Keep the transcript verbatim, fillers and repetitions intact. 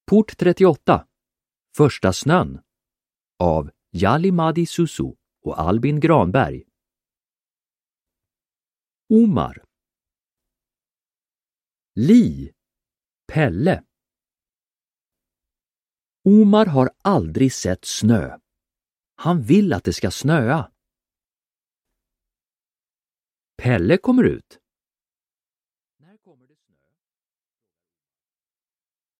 Port trettioåtta. Första snön av Jali Madi Susu och Albin Granberg. Omar. Li. Pelle. Omar har aldrig sett snö. Han vill att det ska snöa. Pelle kommer ut.